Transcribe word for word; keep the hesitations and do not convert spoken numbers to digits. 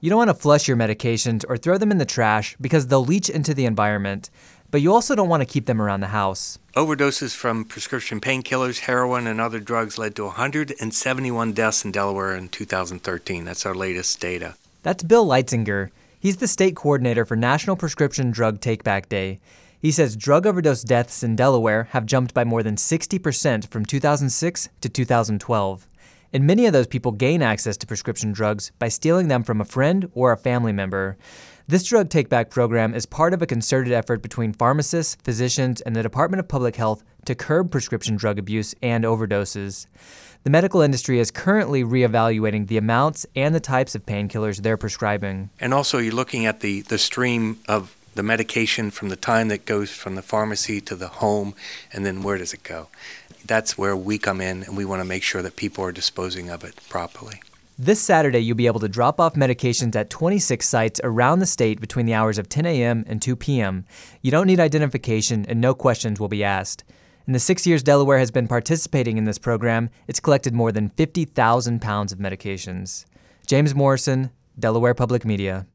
You don't want to flush your medications or throw them in the trash because they'll leach into the environment, but you also don't want to keep them around the house. Overdoses from prescription painkillers, heroin, and other drugs led to one hundred seventy-one deaths in Delaware in two thousand thirteen. That's our latest data. That's Bill Leitzinger. He's the state coordinator for National Prescription Drug Take-Back Day. He says drug overdose deaths in Delaware have jumped by more than sixty percent from two thousand six to two thousand twelve. And many of those people gain access to prescription drugs by stealing them from a friend or a family member. This drug take-back program is part of a concerted effort between pharmacists, physicians, and the Department of Public Health to curb prescription drug abuse and overdoses. The medical industry is currently reevaluating the amounts and the types of painkillers they're prescribing. And also you're looking at the, the stream of the medication from the time that goes from the pharmacy to the home, and then where does it go? That's where we come in, and we want to make sure that people are disposing of it properly. This Saturday, you'll be able to drop off medications at twenty-six sites around the state between the hours of ten a.m. and two p.m. You don't need identification, and no questions will be asked. In the six years Delaware has been participating in this program, it's collected more than fifty thousand pounds of medications. James Morrison, Delaware Public Media.